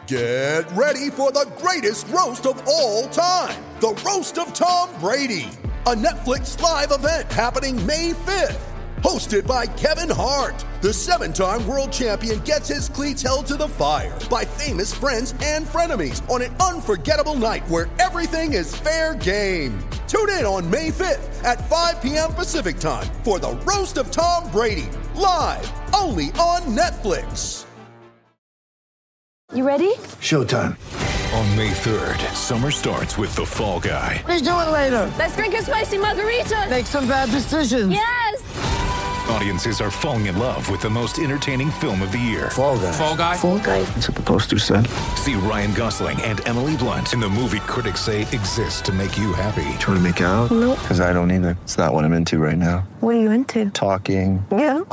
Get ready for the greatest roast of all time, the Roast of Tom Brady, a Netflix live event happening May 5th. Hosted by Kevin Hart, the 7-time world champion gets his cleats held to the fire by famous friends and frenemies on an unforgettable night where everything is fair game. Tune in on May 5th at 5 p.m. Pacific time for the Roast of Tom Brady, live only on Netflix. You ready? Showtime. On May 3rd, summer starts with The Fall Guy. Let's do it later. Let's drink a spicy margarita. Make some bad decisions. Yes! Audiences are falling in love with the most entertaining film of the year. Fall Guy. Fall Guy? Fall guy. That's what the poster said. See Ryan Gosling and Emily Blunt in the movie critics say exists to make you happy. Trying to make it out? Nope. Because I don't either. It's not what I'm into right now. What are you into? Talking. Yeah.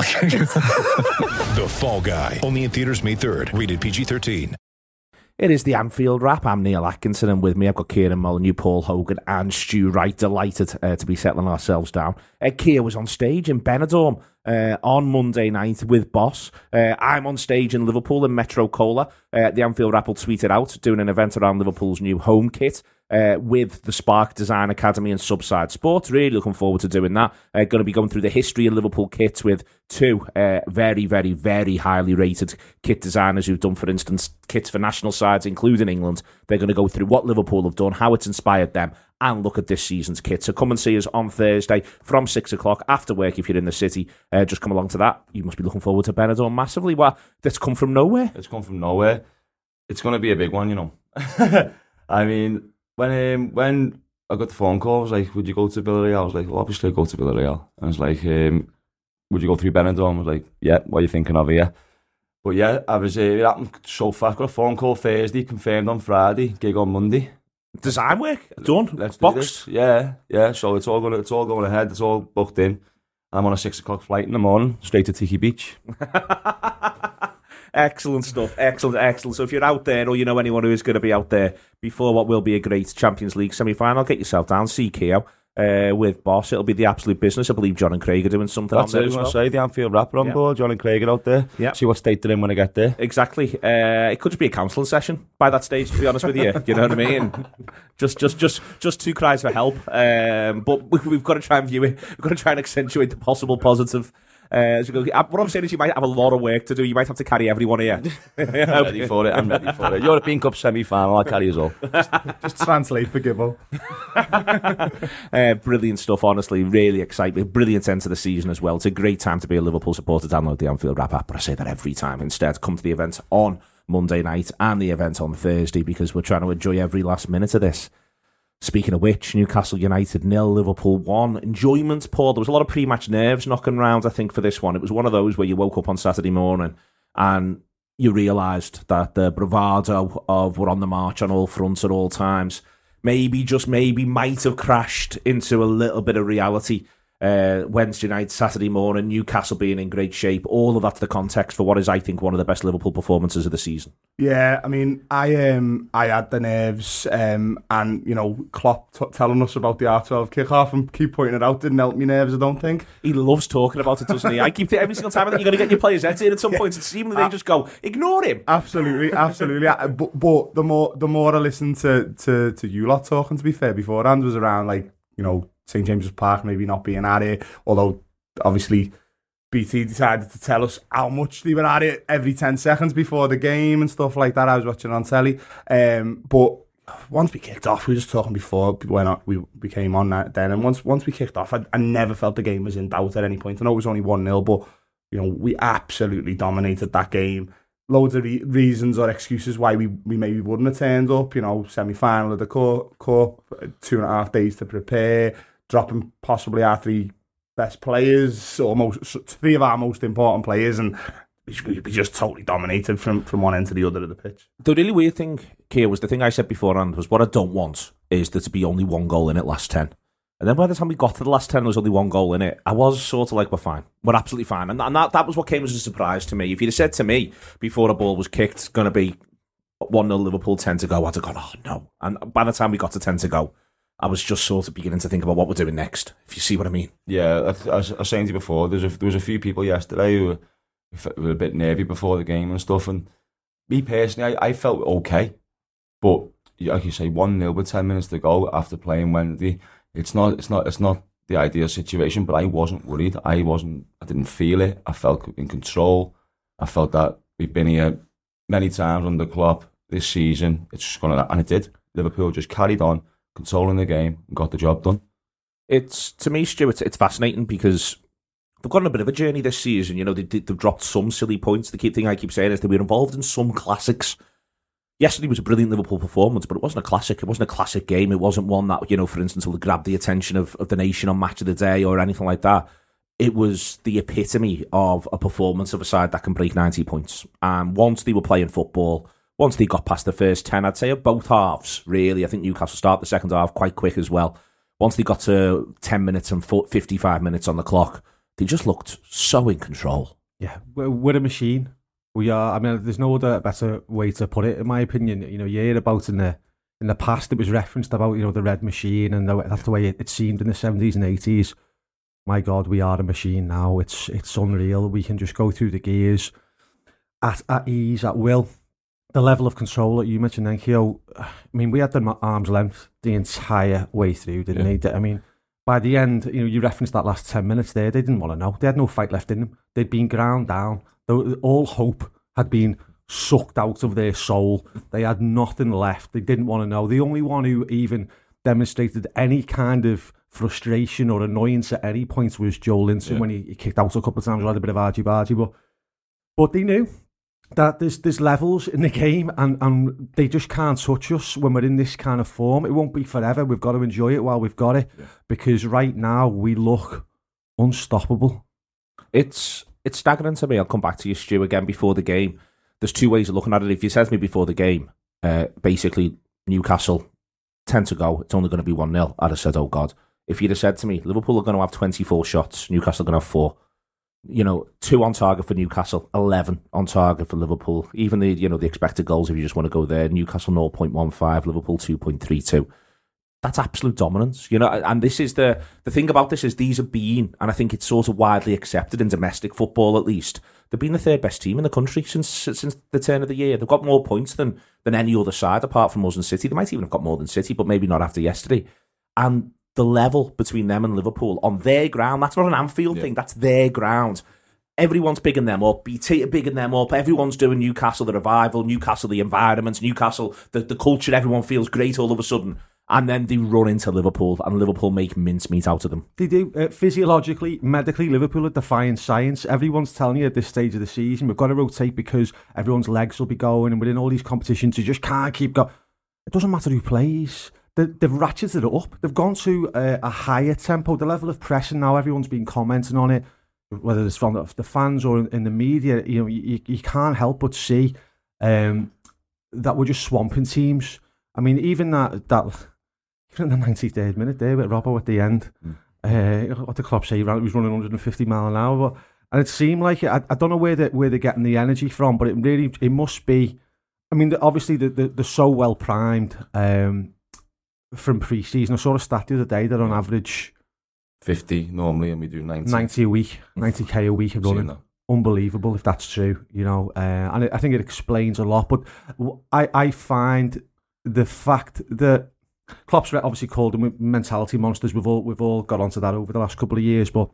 The Fall Guy. Only in theaters May 3rd. Rated PG-13. It is the Anfield Wrap. I'm Neil Atkinson, and with me I've got Kieran Molyneux, Paul Hogan and Stu Wright. Delighted to be settling ourselves down. Keir was on stage in Benidorm on Monday night with Boss. I'm on stage in Liverpool in Metro Cola. The Anfield Wrap will tweet it out, doing an event around Liverpool's new home kit with the Spark Design Academy and Subside Sports. Really looking forward to doing that. Going to be going through the history of Liverpool kits with two very, very, very highly rated kit designers who've done, for instance, kits for national sides, including England. They're going to go through what Liverpool have done, how it's inspired them, and look at this season's kit. So come and see us on Thursday from 6 o'clock after work if you're in the city. Just come along to that. You must be looking forward to Benidorm massively. Well, that's come from nowhere. It's come from nowhere. It's going to be a big one, you know. I mean, when I got the phone call, I was like, would you go to Villarreal? I was like, well, obviously I'd go to Villarreal. And I was like, would you go through Benidorm? I was like, yeah, what are you thinking of here? But yeah, it happened so fast. Got a phone call Thursday, confirmed on Friday, gig on Monday. Design work done. Let's boxed. do this. Yeah. So it's all going ahead. It's all booked in. I'm on a 6 o'clock flight in the morning, straight to Tiki Beach. Excellent stuff. Excellent. So if you're out there, or you know anyone who is going to be out there before what will be a great Champions League semi-final, get yourself down, see Keogh with Boss. It'll be the absolute business. I believe John and Craig are doing something on there as well. That's it. I was going to say, the Anfield Wrap on board. John and Craig are out there. Yeah. See what state they're in when I get there. Exactly. It could just be a counselling session by that stage, to be honest with you. You know what I mean? Just two cries for help. But we've got to try and view it. We've got to try and accentuate the possible positive. As we go. What I'm saying is you might have a lot of work to do. You might have to carry everyone here. I'm ready for it. European Cup semi-final, I'll carry us all. Just translate for Gibbo. Brilliant stuff, honestly. Really exciting. Brilliant end to the season as well. It's a great time to be a Liverpool supporter. Download the Anfield Wrap app, but I say that every time. Instead, come to the event on Monday night and the event on Thursday, because we're trying to enjoy every last minute of this. Speaking of which, Newcastle United 0, Liverpool 1. Enjoyment, Paul. There was a lot of pre-match nerves knocking around, I think, for this one. It was one of those where you woke up on Saturday morning and you realised that the bravado of we're on the march on all fronts at all times maybe might have crashed into a little bit of reality. Wednesday night, Saturday morning, Newcastle being in great shape. All of that's the context for what is, I think, one of the best Liverpool performances of the season. Yeah, I mean, I had the nerves, and you know, Klopp telling us about the R12 kickoff and keep pointing it out didn't help me nerves, I don't think. He loves talking about it, doesn't he? I keep every single time I think you're going to get your players heads in at some point, and seemingly they just go, ignore him. Absolutely. But the more I listened to you lot talking, to be fair, beforehand, was around, like, you know, St James's Park maybe not being at it, although obviously BT decided to tell us how much they were at it every 10 seconds before the game and stuff like that. I was watching on telly. But once we kicked off, we were just talking before when we came on that then, and once we kicked off, I never felt the game was in doubt at any point. I know it was only 1-0, but you know, we absolutely dominated that game. Loads of reasons or excuses why we maybe wouldn't have turned up. You know, semi-final of the cup, 2.5 days to prepare, dropping possibly our three best players, or three of our most important players, and we just totally dominated from one end to the other of the pitch. The really weird thing, Keir, was the thing I said beforehand, was what I don't want is there to be only one goal in it last 10. And then by the time we got to the last 10, there was only one goal in it. I was sort of like, we're fine. We're absolutely fine. And that was what came as a surprise to me. If you'd have said to me before the ball was kicked, it's going to be 1-0 Liverpool, 10 to go, I'd have gone, oh no. And by the time we got to 10 to go, I was just sort of beginning to think about what we're doing next, if you see what I mean. Yeah, I was saying to you before, there was a few people yesterday who were a bit nervy before the game and stuff, and me personally, I felt okay. But like you say, 1-0 with 10 minutes to go after playing Wednesday, it's not the ideal situation. But I wasn't worried. I didn't feel it. I felt in control. I felt that we've been here many times under Klopp this season. It's just and it did. Liverpool just carried on, controlling the game, and got the job done. It's, to me, Stuart, it's fascinating because they've gone on a bit of a journey this season. You know, they've dropped some silly points. The key thing I keep saying is they were involved in some classics. Yesterday was a brilliant Liverpool performance, but it wasn't a classic. It wasn't a classic game. It wasn't one that, you know, for instance, will grab the attention of the nation on Match of the Day or anything like that. It was the epitome of a performance of a side that can break 90 points. And once they were playing football, once they got past the first 10, I'd say of both halves, really. I think Newcastle started the second half quite quick as well. Once they got to 10 minutes and 55 minutes on the clock, they just looked so in control. Yeah, we're a machine. We are. I mean, there's no other better way to put it, in my opinion. You know, you hear about in the past, it was referenced about, you know, the red machine, and that's the way it seemed in the 70s and 80s. My God, we are a machine now. It's unreal. We can just go through the gears at ease, at will. The level of control that you mentioned then, Keogh, I mean, we had them at arm's length the entire way through, didn't they? I mean, by the end, you know, you referenced that last 10 minutes there, they didn't want to know. They had no fight left in them. They'd been ground down. All hope had been sucked out of their soul. They had nothing left. They didn't want to know. The only one who even demonstrated any kind of frustration or annoyance at any point was Joe Linton when he kicked out a couple of times. We had a bit of argy-bargy, but they knew that there's levels in the game, and they just can't touch us when we're in this kind of form. It won't be forever. We've got to enjoy it while we've got it, because right now we look unstoppable. It's staggering to me. I'll come back to you, Stu, again before the game. There's two ways of looking at it. If you said to me before the game, basically Newcastle 10 to go, it's only going to be 1-0, I'd have said, oh God. If you'd have said to me, Liverpool are going to have 24 shots, Newcastle are going to have 4. You know, 2 on target for Newcastle, 11 on target for Liverpool. Even the expected goals, if you just want to go there, Newcastle 0.15, Liverpool 2.32. That's absolute dominance, you know. And this is the thing about this is these have been, and I think it's sort of widely accepted in domestic football at least, they've been the third best team in the country since the turn of the year. They've got more points than any other side apart from us and City. They might even have got more than City, but maybe not after yesterday. And the level between them and Liverpool on their ground, that's not an Anfield thing, that's their ground. Everyone's bigging them up, BT are bigging them up, everyone's doing Newcastle the revival, Newcastle the environment, Newcastle the culture, everyone feels great all of a sudden. And then they run into Liverpool, and Liverpool make mincemeat out of them. They do. Physiologically, medically, Liverpool are defying science. Everyone's telling you at this stage of the season, we've got to rotate because everyone's legs will be going, and within all these competitions, you just can't keep going. It doesn't matter who plays. They've ratcheted it up. They've gone to a higher tempo. The level of pressing now, everyone's been commenting on it, whether it's from the fans or in the media. You know, you can't help but see that we're just swamping teams. I mean, even that in the 93rd minute there with Robbo at the end, what the Klopp say, he was running 150 mile an hour, and it seemed like it. I don't know where they're getting the energy from, but it must be. I mean, obviously they're so well primed from pre-season. I saw a stat the other day that on average 50 normally, and we do 90 a week, 90k a week of running. Unbelievable if that's true, you know. And I think it explains a lot. But I find the fact that Klopp's obviously called them mentality monsters. We've all got onto that over the last couple of years, but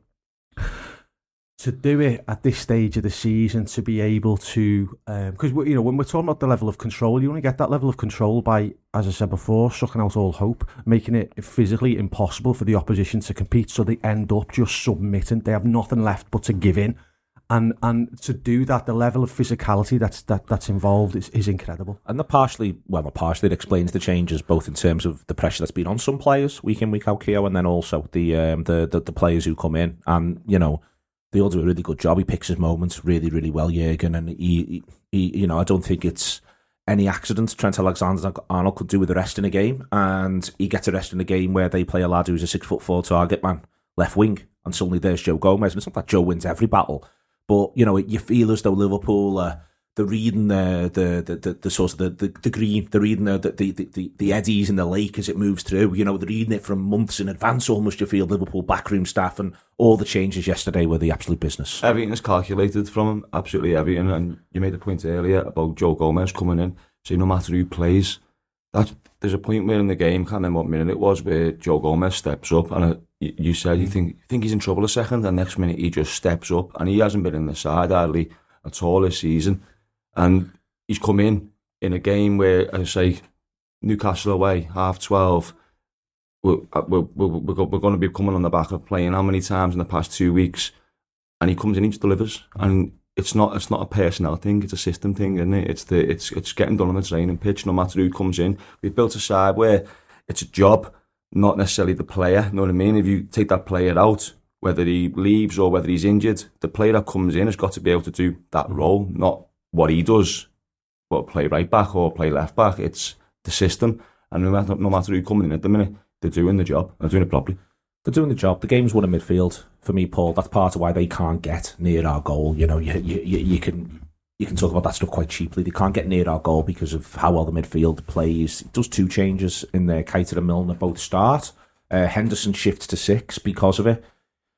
to do it at this stage of the season, to be able to, because you know, when we're talking about the level of control, you only get that level of control by, as I said before, sucking out all hope, making it physically impossible for the opposition to compete. So they end up just submitting. They have nothing left but to give in. And to do that, the level of physicality that's involved is incredible. And partially it explains the changes, both in terms of the pressure that's been on some players week in, week out, Keogh, and then also the players who come in. And, you know, they all do a really good job. He picks his moments really, really well, Jurgen. And he you know, I don't think it's any accident Trent Alexander-Arnold could do with the rest in a game. And he gets a rest in a game where they play a lad who's a 6'4" target man, left wing. And suddenly there's Joe Gomez. And it's not that Joe wins every battle. But, you know, you feel as though Liverpool are They're reading the sort of the green. They're reading the eddies in the lake as it moves through. You know, they're reading it from months in advance. Almost, you feel Liverpool backroom staff, and all the changes yesterday were the absolute business. Everything is calculated from him, absolutely everything. And you made a point earlier about Joe Gomez coming in, saying no matter who plays, there's a point where in the game, can't remember what minute it was, where Joe Gomez steps up, and you said you think he's in trouble a second, and next minute he just steps up, and he hasn't been in the side hardly at all this season. And he's come in a game where, as I say, Newcastle away, 12:30. We're going to be coming on the back of playing how many times in the past 2 weeks, and he comes in, he just delivers. And it's not a personnel thing; it's a system thing, isn't it? It's getting done on the training pitch, no matter who comes in. We've built a side where it's a job, not necessarily the player. You know what I mean? If you take that player out, whether he leaves or whether he's injured, the player that comes in has got to be able to do that role, not what he does, but play right back or play left back. It's the system, and no matter who coming in at the minute, they're doing the job. They're doing it properly. They're doing the job. The game's won in midfield for me, Paul. That's part of why they can't get near our goal. You know, you can talk about that stuff quite cheaply. They can't get near our goal because of how well the midfield plays. It does two changes in there. Keita and Milner both start. Henderson shifts to 6 because of it.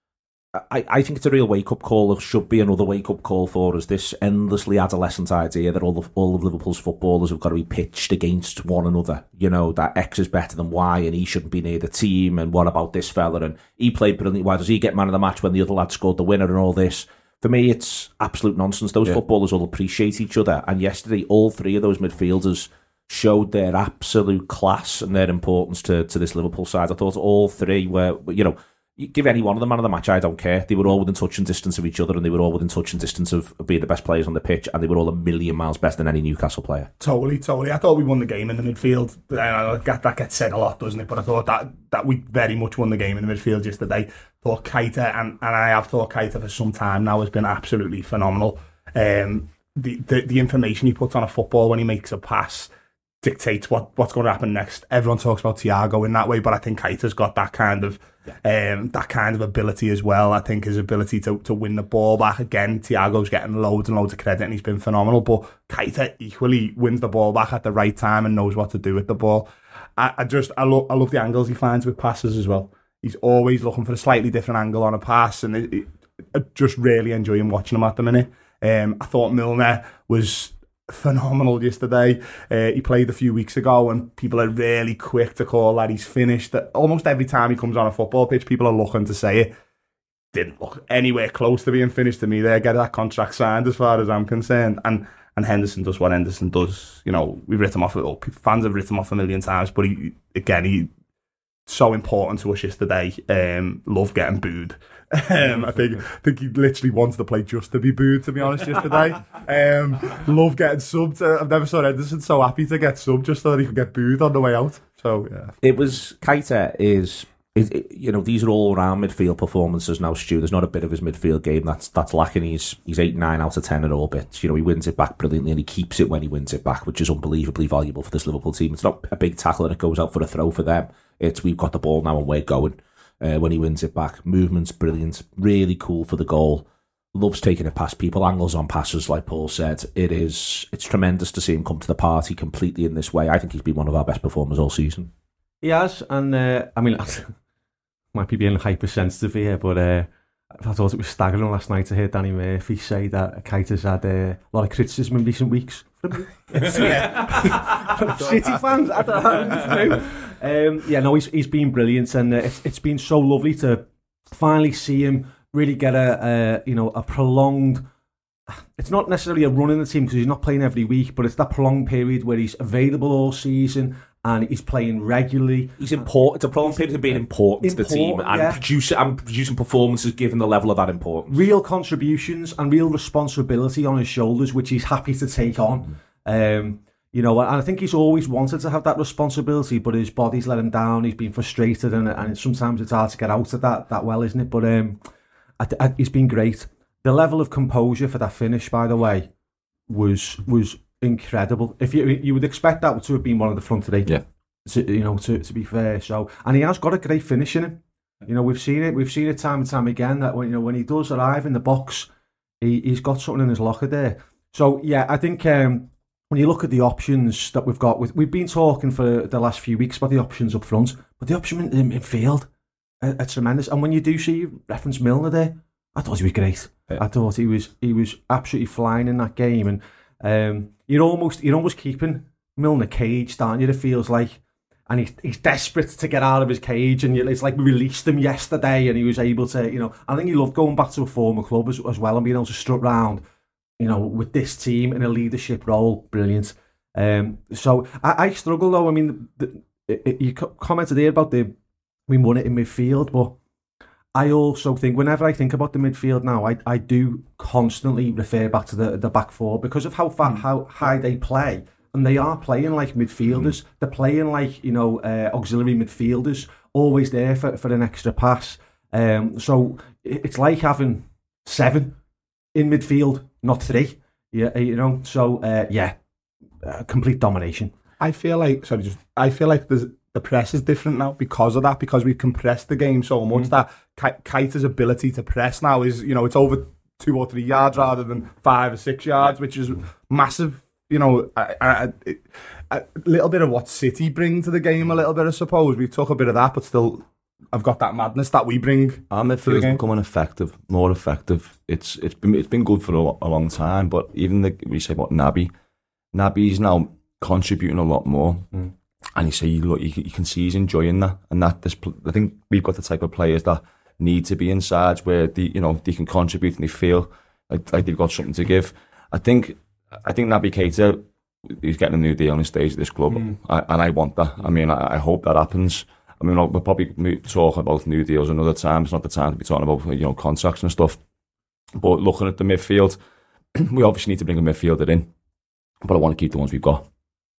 I think it's a real wake-up call. There should be another wake-up call for us. This endlessly adolescent idea that all of Liverpool's footballers have got to be pitched against one another. You know, that X is better than Y and he shouldn't be near the team, and what about this fella? And he played brilliantly. Why does he get man of the match when the other lad scored the winner and all this? For me, it's absolute nonsense. Those footballers all appreciate each other. And yesterday, all 3 of those midfielders showed their absolute class and their importance to this Liverpool side. I thought all 3 were, you know, you give any one of them man of the match, I don't care. They were all within touch and distance of each other, and they were all within touch and distance of being the best players on the pitch, and they were all a million miles better than any Newcastle player. Totally. I thought we won the game in the midfield. That gets said a lot, doesn't it? But I thought that we very much won the game in the midfield yesterday. Thought Keita, and I have thought Keita for some time now, has been absolutely phenomenal. The information he puts on a football when he makes a pass dictates what's going to happen next. Everyone talks about Thiago in that way, but I think Keita's got that kind of ability as well. I think his ability to win the ball back. Again, Thiago's getting loads and loads of credit and he's been phenomenal, but Keita equally wins the ball back at the right time and knows what to do with the ball. I love the angles he finds with passes as well. He's always looking for a slightly different angle on a pass, and I just really enjoying watching him at the minute. I thought Milner was phenomenal yesterday. He played a few weeks ago, and people are really quick to call that he's finished. Almost every time he comes on a football pitch, people are looking to say it. Didn't look anywhere close to being finished to me there. Get that contract signed as far as I'm concerned. And Henderson does what Henderson does. You know, we've written him off. Fans have written him off a million times, but he so important to us yesterday. Love getting booed. I think he literally wants the play just to be booed, to be honest, yesterday. Love getting subbed. I've never saw Henderson so happy to get subbed just so that he could get booed on the way out. So, yeah. It was, Keita is you know, these are all round midfield performances now, Stu. There's not a bit of his midfield game that's lacking. He's 8, 9 out of 10 at all bits. You know, he wins it back brilliantly and he keeps it when he wins it back, which is unbelievably valuable for this Liverpool team. It's not a big tackle and it goes out for a throw for them. It's we've got the ball now and we're going. When he wins it back, movement's brilliant, really cool for the goal. Loves taking it past people, angles on passes, like Paul said. It's tremendous to see him come to the party completely in this way. I think he's been one of our best performers all season. He has, and I mean, might be being hypersensitive here, but I thought it was staggering last night to hear Danny Murphy say that Keita's had a lot of criticism in recent weeks from City fans. I don't know. He's been brilliant, and it's been so lovely to finally see him really get a prolonged. It's not necessarily a run in the team because he's not playing every week, but it's that prolonged period where he's available all season and he's playing regularly. He's important. It's a prolonged period of being important to the team and producing performances given the level of that importance. Real contributions and real responsibility on his shoulders, which he's happy to take on. And I think he's always wanted to have that responsibility, but his body's let him down. He's been frustrated, and sometimes it's hard to get out of that well, isn't it? But he's been great. The level of composure for that finish, by the way, was incredible. If you would expect that to have been one of the front three, to be fair. So, and he has got a great finish in him. We've seen it time and time again that when he does arrive in the box, he's got something in his locker there. So, yeah, I think when you look at the options that we've got, we've been talking for the last few weeks about the options up front, but the option in midfield are tremendous. And when you do see reference Milner there, I thought he was great. Yeah. I thought he was absolutely flying in that game. And you're almost keeping Milner caged, aren't you? It feels like. And he's desperate to get out of his cage, and it's like we released him yesterday, and he was able to, I think he loved going back to a former club as well and being able to strut round, with this team in a leadership role. Brilliant. So I struggle though. I mean, you commented there about we won it in midfield, but I also think whenever I think about the midfield now, I do constantly refer back to the back four because of how high they play. And they are playing like midfielders. They're playing like, auxiliary midfielders, always there for an extra pass. So it's like having 7 in midfield, not 3. Yeah, So complete domination. I feel like the press is different now because of that, because we've compressed the game so much that Keita's ability to press now is, it's over 2 or 3 yards rather than 5 or 6 yards, which is massive. A little bit of what City bring to the game, a little bit, I suppose. We took a bit of that, but still, I've got that madness that we bring. Our midfield's becoming more effective. It's been good for a long time, but even we say about Naby's now contributing a lot more. And you can see he's enjoying that. And I think we've got the type of players that need to be in sides where they can contribute and they feel like they've got something to give. I think Naby Keita, he's getting a new deal on his stage at this club, and I want that. I mean, I hope that happens. I mean, we'll probably talk about new deals another time. It's not the time to be talking about contracts and stuff. But looking at the midfield, we obviously need to bring a midfielder in, but I want to keep the ones we've got.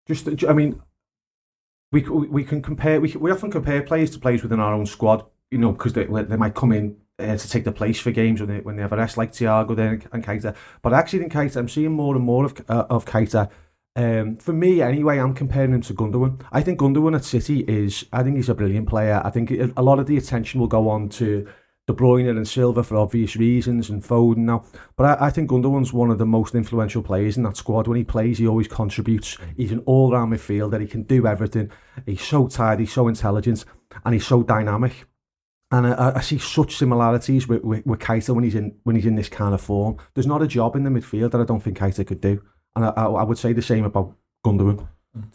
We can compare. We often compare players to players within our own squad, because they might come in to take the place for games when they have a rest, like Thiago there and Keita. But I actually think Keita, I'm seeing more and more of Keita. For me, anyway, I'm comparing him to Gundogan. I think Gundogan at City he's a brilliant player. I think a lot of the attention will go on to De Bruyne and Silva for obvious reasons, and Foden now. But I think Gundogan's one of the most influential players in that squad. When he plays, he always contributes. He's an all-round midfielder. He can do everything. He's so tired, he's so intelligent, and he's so dynamic. And I see such similarities with Keita when he's in this kind of form. There's not a job in the midfield that I don't think Keita could do. And I would say the same about Gundogan.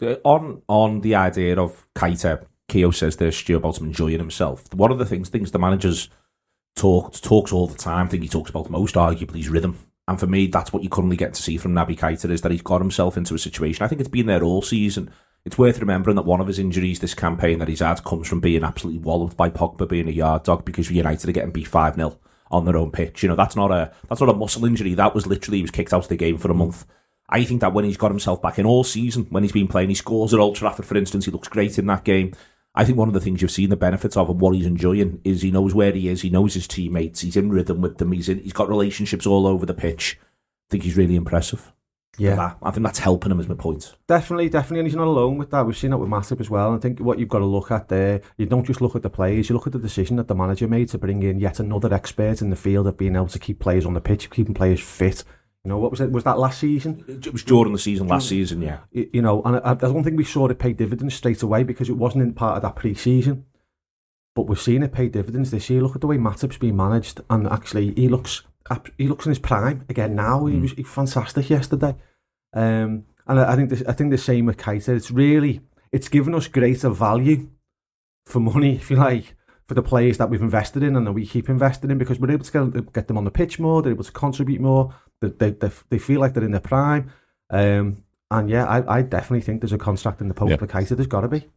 On the idea of Keita, Keogh says there's Stu about him enjoying himself. One of the things the managers talks all the time, I think he talks about most, arguably, his rhythm. And for me, that's what you currently get to see from Naby Keita, is that he's got himself into a situation. I think it's been there all season. It's worth remembering that one of his injuries this campaign that he's had comes from being absolutely walloped by Pogba, being a yard dog, because United are getting beat 5-0 on their own pitch. That's not a muscle injury. That was literally, he was kicked out of the game for a month. I think that when he's got himself back in all season, when he's been playing, he scores at Old Trafford, for instance, he looks great in that game. I think one of the things you've seen the benefits of and what he's enjoying is he knows where he is, he knows his teammates, he's in rhythm with them, he's got relationships all over the pitch. I think he's really impressive. Yeah, I think that's helping him, is my point. Definitely, and he's not alone with that. We've seen that with Matip as well. And I think what you've got to look at there, you don't just look at the players, you look at the decision that the manager made to bring in yet another expert in the field of being able to keep players on the pitch, keeping players fit. What was it? Was that last season? It was during the season, last season, yeah. And I don't think we saw it pay dividends straight away because it wasn't in part of that pre-season. But we're seeing it pay dividends this year. Look at the way Matip's been managed, and actually he looks in his prime again now. He was fantastic yesterday. And I think the same with Keita. It's given us greater value for money, if you like, for the players that we've invested in and that we keep investing in, because we're able to get them on the pitch more. They're able to contribute more. They feel like they're in their prime. And yeah, I definitely think there's a contract in the post for Keita. There's got to be.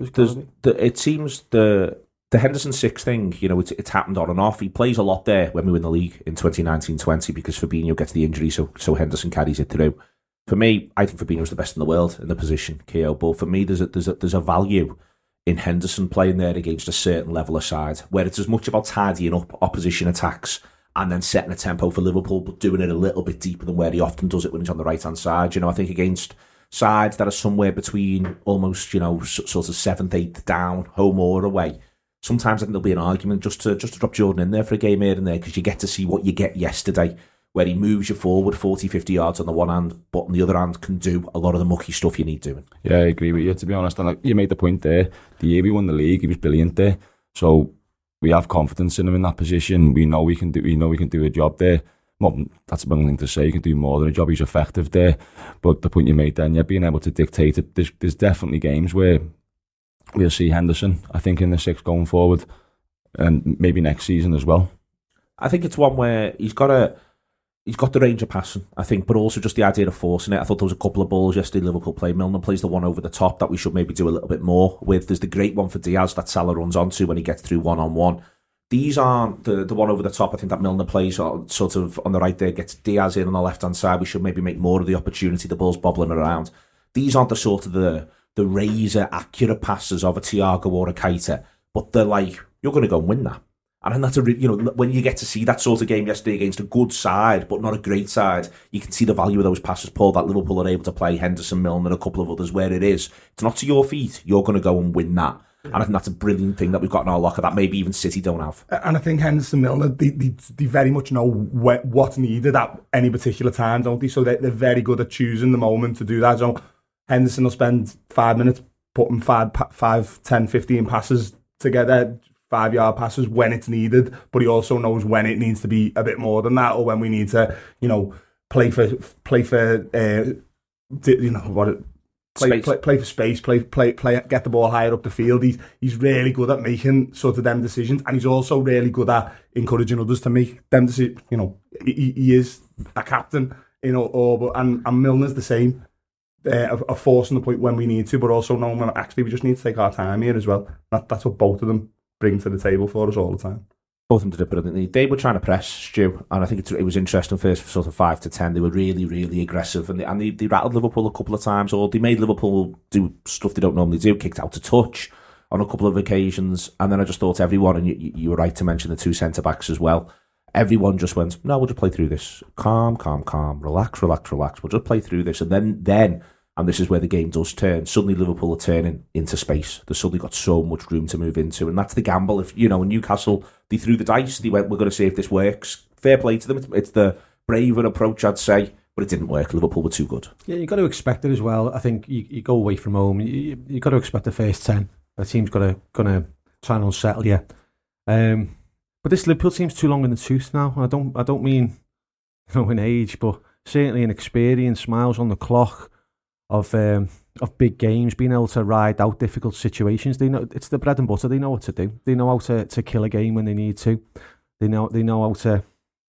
It seems the Henderson 6 thing, it's happened on and off. He plays a lot there when we win the league in 2019-20 because Fabinho gets the injury, so Henderson carries it through. For me, I think Fabinho's the best in the world in the position, KO. But for me, there's a value in Henderson playing there against a certain level of side, where it's as much about tidying up opposition attacks and then setting a tempo for Liverpool, but doing it a little bit deeper than where he often does it when he's on the right-hand side. I think against sides that are somewhere between almost, sort of 7th, 8th down, home or away, sometimes I think there'll be an argument just to drop Jordan in there for a game here and there, because you get to see what you get yesterday where he moves you forward 40, 50 yards on the one hand, but on the other hand can do a lot of the mucky stuff you need doing. Yeah, I agree with you, to be honest. And you made the point there. The year we won the league, he was brilliant there. So we have confidence in him in that position. We know we can do a job there. Well, that's a bad thing to say. You can do more than a job. He's effective there. But the point you made then, being able to dictate it. There's definitely games where we'll see Henderson, I think, in the 6 going forward, and maybe next season as well. I think it's one where he's got the range of passing, I think, but also just the idea of forcing it. I thought there was a couple of balls yesterday Liverpool played. Milner plays the one over the top that we should maybe do a little bit more with. There's the great one for Diaz that Salah runs onto when he gets through one-on-one. These aren't the one over the top. I think that Milner plays sort of on the right there, gets Diaz in on the left-hand side. We should maybe make more of the opportunity, the ball's bobbling around. These aren't the sort of the razor accurate passes of a Thiago or a Keita, but they're like, you're going to go and win that. And that's when you get to see that sort of game yesterday against a good side, but not a great side, you can see the value of those passes, Paul, that Liverpool are able to play, Henderson, Milner, a couple of others, where it is. It's not to your feet. You're going to go and win that. And I think that's a brilliant thing that we've got in our locker that maybe even City don't have. And I think Henderson, Milner, they very much know what's needed at any particular time, don't they? So they're very good at choosing the moment to do that. So Henderson will spend 5 minutes putting 5, 10, 15 passes together, 5-yard passes when it's needed, but he also knows when it needs to be a bit more than that, or when we need to, play for space, get the ball higher up the field. He's really good at making sort of them decisions, and he's also really good at encouraging others to make them decisions. He is a captain, and Milner's the same, of forcing the point when we need to, but also knowing when actually we just need to take our time here as well. That's what both of them bring to the table for us all the time. Both of them did it brilliantly. They were trying to press, Stu, and I think it was interesting first, sort of 5 to 10. They were really, really aggressive, and they rattled Liverpool a couple of times, or they made Liverpool do stuff they don't normally do, kicked out to touch on a couple of occasions, and then I just thought everyone, and you were right to mention the 2 centre-backs as well, everyone just went, no, we'll just play through this. Calm, relax. We'll just play through this, and then and this is where the game does turn. Suddenly Liverpool are turning into space. They've suddenly got so much room to move into. And that's the gamble. If in Newcastle, they threw the dice. They went, we're going to see if this works. Fair play to them. It's the braver approach, I'd say. But it didn't work. Liverpool were too good. Yeah, you've got to expect it as well. I think you go away from home. You've got to expect the first 10. The team's going to try and unsettle you. But this Liverpool team's too long in the tooth now. I don't mean in age, but certainly in experience, miles on the clock, of big games, being able to ride out difficult situations. They know it's the bread and butter. They know what to do. They know how to kill a game when they need to. They know how to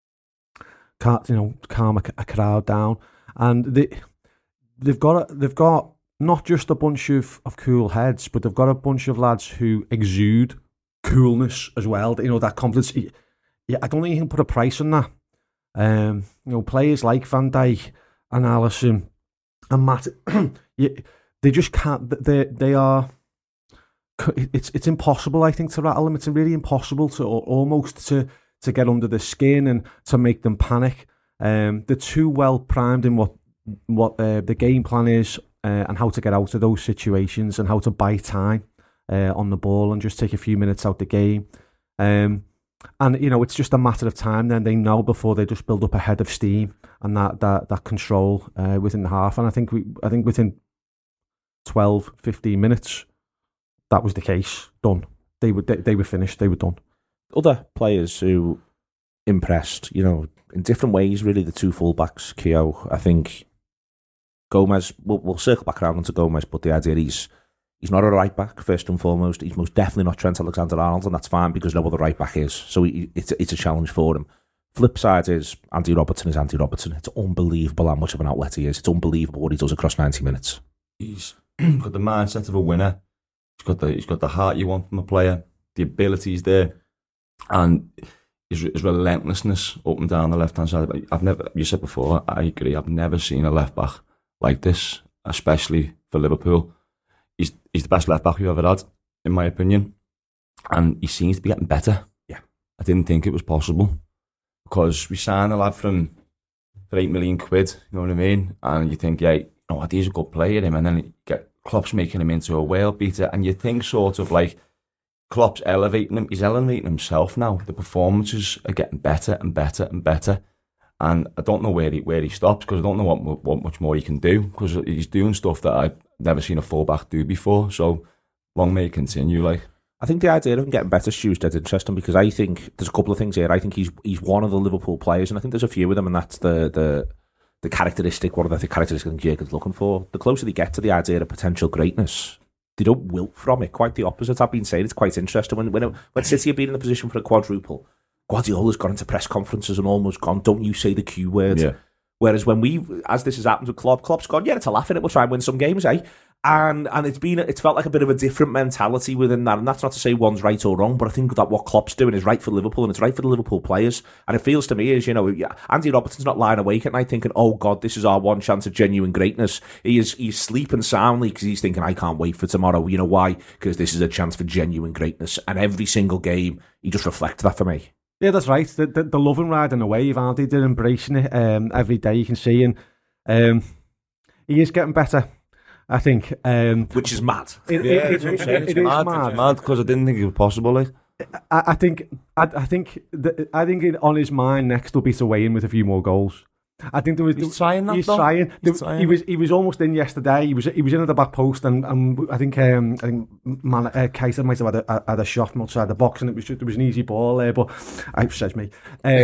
calm a crowd down. And they've got not just a bunch of cool heads, but they've got a bunch of lads who exude coolness as well. That confidence. Yeah, I don't think you can put a price on that. Players like Van Dijk and Alisson and Matt, they just can't. They are. It's impossible, I think, to rattle them. It's really impossible to almost to get under the skin and to make them panic. They're too well primed in what the game plan is and how to get out of those situations and how to buy time on the ball and just take a few minutes out the game. And it's just a matter of time. Then they know before they just build up a head of steam and that control within the half. And I think within 12, 15 minutes, that was the case. Done. They were finished. They were done. Other players who impressed, in different ways, really, the 2 fullbacks, Keogh. I think Gomez, we'll circle back around onto Gomez, but the idea he's not a right back, first and foremost. He's most definitely not Trent Alexander-Arnold, and that's fine because no other right back is. So it's a challenge for him. Flip side is Andy Robertson is Andy Robertson. It's unbelievable how much of an outlet he is. It's unbelievable what he does across 90 minutes. He's got the mindset of a winner. He's got the heart you want from a player. The ability's there, and his relentlessness up and down the left-hand side. You said before, I agree, I've never seen a left-back like this, especially for Liverpool. He's the best left-back we've ever had, in my opinion, and he seems to be getting better. Yeah, I didn't think it was possible, because we signed a lad for £8 million, you know what I mean? And you think, he's a good player, and then you get Klopp's making him into a whale beater, and you think sort of like Klopp's elevating him. He's elevating himself now. The performances are getting better and better and better, And I don't know where he stops, because I don't know what much more he can do, because he's doing stuff that I've never seen a fullback do before. So long may it continue. Like, I think the idea of him getting better, Stu, is dead interesting, because I think there's a couple of things here. I think he's one of the Liverpool players, and I think there's a few of them, and that's the characteristic, what are the characteristics that Jurgen's looking for. The closer they get to the idea of potential greatness, they don't wilt from it. Quite the opposite. I've been saying it's quite interesting. When City have been in a position for a quadruple, Guardiola's gone into press conferences and almost gone, don't you say the Q word. Yeah. Whereas when as this has happened with Klopp's gone, yeah, it's a laugh in it, we'll try and win some games, eh? And it's felt like a bit of a different mentality within that. And that's not to say one's right or wrong, but I think that what Klopp's doing is right for Liverpool, and it's right for the Liverpool players. And it feels to me as, Andy Robertson's not lying awake at night thinking, oh God, this is our one chance of genuine greatness. He's sleeping soundly because he's thinking, I can't wait for tomorrow. You know why? Because this is a chance for genuine greatness. And every single game, he just reflects that for me. Yeah, that's right. The love and riding the wave, aren't they? They're embracing it every day, you can see. And he is getting better, I think. Which is mad. It is mad. It's mad, because I didn't think it was possible. Like, I think on his mind next will be to weigh in with a few more goals. I think he's trying that. He's trying. He was almost in yesterday. He was in at the back post, and I think Kaiser might have had a shot from outside the box, and it was an easy ball there. But says me.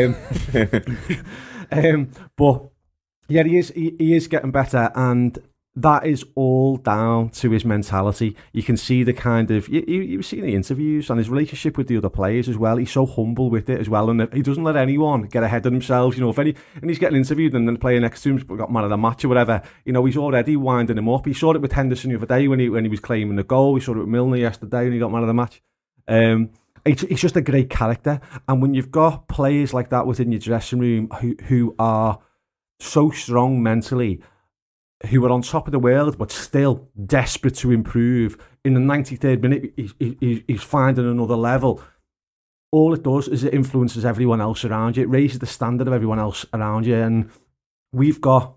But yeah, he is getting better, and that is all down to his mentality. You can see the kind of you see the interviews and his relationship with the other players as well. He's so humble with it as well, and he doesn't let anyone get ahead of themselves. And he's getting interviewed, and then the player next to him's got man of the match or whatever. He's already winding him up. He saw it with Henderson the other day when he was claiming the goal. We saw it with Milner yesterday when he got man of the match. He's just a great character, and when you've got players like that within your dressing room who are so strong mentally, who are on top of the world but still desperate to improve, in the 93rd minute he's finding another level. All it does is it influences everyone else around you. It raises the standard of everyone else around you. And we've got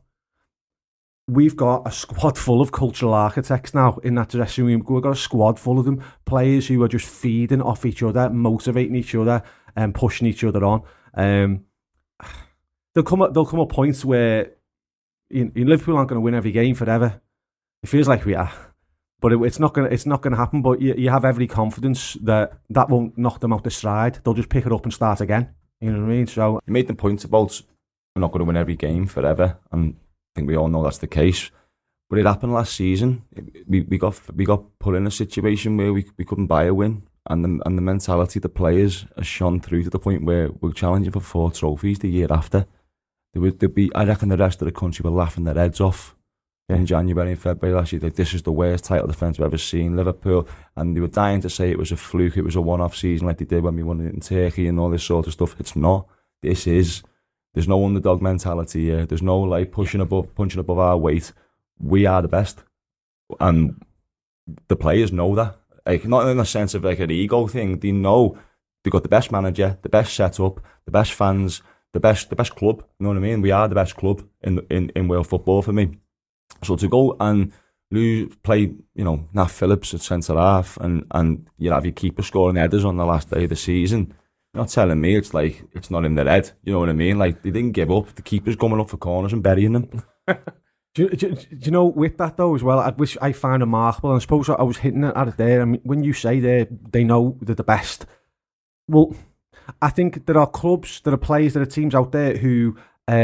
a squad full of cultural architects now in that dressing room. We've got a squad full of them, players who are just feeding off each other, motivating each other and pushing each other on. There'll come a point where Liverpool aren't going to win every game forever. It feels like we are, but it's not going to happen. But you have every confidence that won't knock them out the stride. They'll just pick it up and start again. You know what I mean? So you made the point about we're not going to win every game forever, and I think we all know that's the case. But it happened last season. We got put in a situation where we couldn't buy a win, and the mentality of the players has shone through to the point where we're challenging for 4 trophies the year after. I reckon the rest of the country were laughing their heads off in January and February last year. Like, this is the worst title defence we've ever seen, Liverpool. And they were dying to say it was a fluke, it was a one-off season like they did when we won it in Turkey and all this sort of stuff. It's not. There's no underdog mentality here. There's no punching above our weight. We are the best. And the players know that. Like, not in the sense of like an ego thing. They know they've got the best manager, the best setup, the best fans, the best club. You know what I mean? We are the best club in world football for me. So to go and play, Nat Phillips at centre half, and you have your keeper scoring headers on the last day of the season. You're not telling me it's not in their head. You know what I mean? Like, they didn't give up. The keeper's coming up for corners and burying them. Do you know, with that though as well, which I find remarkable, and I suppose I was hitting at it there. I mean, when you say they know they're the best, well, I think there are clubs, there are players, there are teams out there who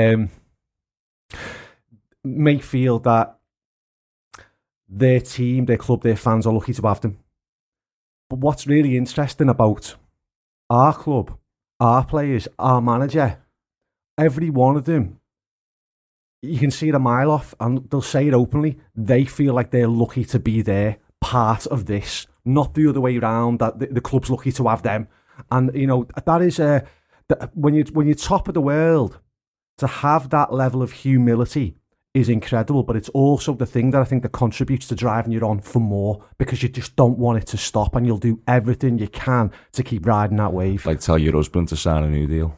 may feel that their team, their club, their fans are lucky to have them. But what's really interesting about our club, our players, our manager, every one of them, you can see it a mile off, and they'll say it openly. They feel like they're lucky to be there, part of this, not the other way around, that the club's lucky to have them. And, that is, when you're top of the world, to have that level of humility is incredible, but it's also the thing that I think that contributes to driving you on for more, because you just don't want it to stop, and you'll do everything you can to keep riding that wave. Like, tell your husband to sign a new deal.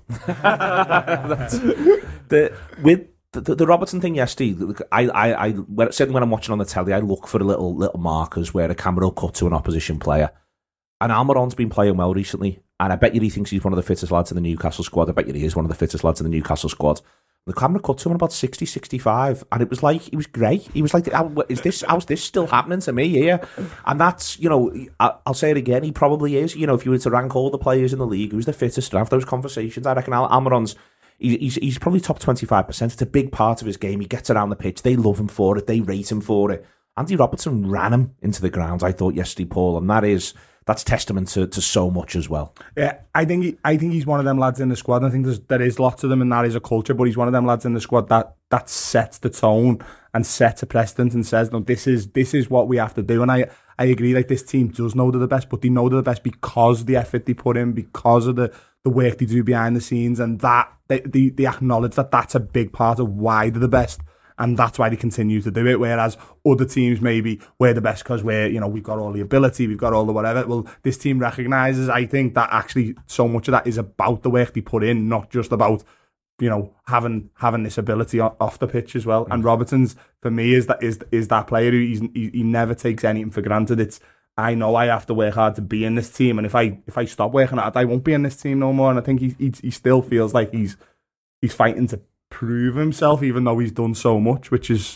With the Robertson thing yesterday, certainly when I'm watching on the telly, I look for little markers where a camera will cut to an opposition player. And Almiron's been playing well recently, and I bet you he thinks he's one of the fittest lads in the Newcastle squad. I bet you he is one of the fittest lads in the Newcastle squad. The camera cut to him about 60, 65, and it was like, he was great. He was like, how's this still happening to me here? And that's, I'll say it again, he probably is. If you were to rank all the players in the league, who's the fittest to have those conversations, I reckon Almiron's, he's probably top 25%. It's a big part of his game. He gets around the pitch. They love him for it. They rate him for it. Andy Robertson ran him into the ground, I thought, yesterday, Paul, and that's testament to so much as well. Yeah, I think he's one of them lads in the squad. I think there is lots of them, and that is a culture. But he's one of them lads in the squad that sets the tone and sets a precedent and says, "No, this is what we have to do." And I agree. Like, this team does know they're the best, but they know they're the best because of the effort they put in, because of the work they do behind the scenes, and that they acknowledge that that's a big part of why they're the best. And that's why they continue to do it. Whereas other teams, maybe we're the best because we've got all the ability, we've got all the whatever. Well, this team recognises, I think, that actually so much of that is about the work they put in, not just about having this ability off the pitch as well. And Robertson's, for me, is that player who he never takes anything for granted. It's, I know I have to work hard to be in this team, and if I stop working hard, I won't be in this team no more. And I think he still feels like he's fighting to prove himself, even though he's done so much, which is,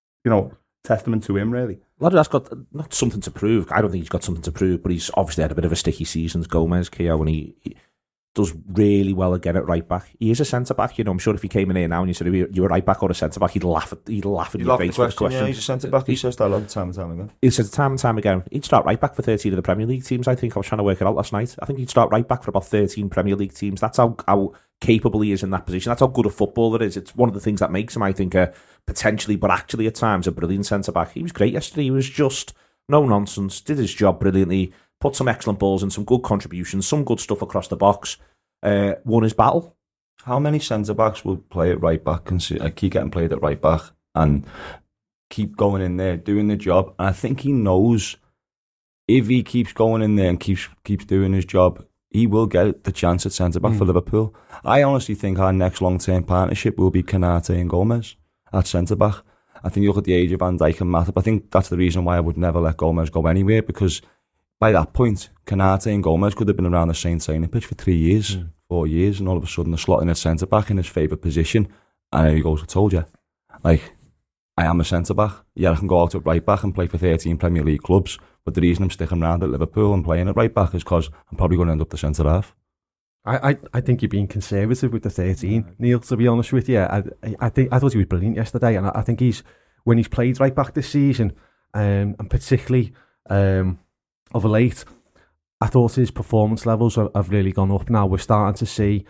testament to him, really. Ladder's got not something to prove. I don't think he's got something to prove, but he's obviously had a bit of a sticky season, Gomez, Keogh, and he does really well again at right back. He is a centre back. I'm sure if he came in here now and you said you're a right back or a centre back, he'd laugh at your face for the question. Yeah, he's a centre back. He says that all the time and time again. He says time and time again. He'd start right back for 13 of the Premier League teams. I think I was trying to work it out last night. I think he'd start right back for about 13 Premier League teams. That's how capable he is in that position. That's how good a footballer is. It's one of the things that makes him, I think, potentially, but actually at times, a brilliant centre back. He was great yesterday. He was just no nonsense. Did his job brilliantly. Put some excellent balls in, some good contributions, some good stuff across the box. Won his battle. How many centre backs will play at right back and keep getting played at right back and keep going in there doing the job? And I think he knows if he keeps going in there and keeps doing his job, he will get the chance at centre back for Liverpool. I honestly think our next long term partnership will be Konate and Gomez at centre back. I think you look at the age of Van Dijk and Matip. I think that's the reason why I would never let Gomez go anywhere, because by that point, Konate and Gomez could have been around the same training pitch for 3 years, 4 years, and all of a sudden they're slotting at centre back in his favourite position. And there he goes, I told you. Like, I am a centre back. Yeah, I can go out at right back and play for 13 Premier League clubs, but the reason I'm sticking around at Liverpool and playing at right back is because I'm probably going to end up the centre half. I think you're being conservative with the 13, Neil, to be honest with you. I thought he was brilliant yesterday, and I think when he's played right back this season, and particularly of late, I thought his performance levels have really gone up now. We're starting to see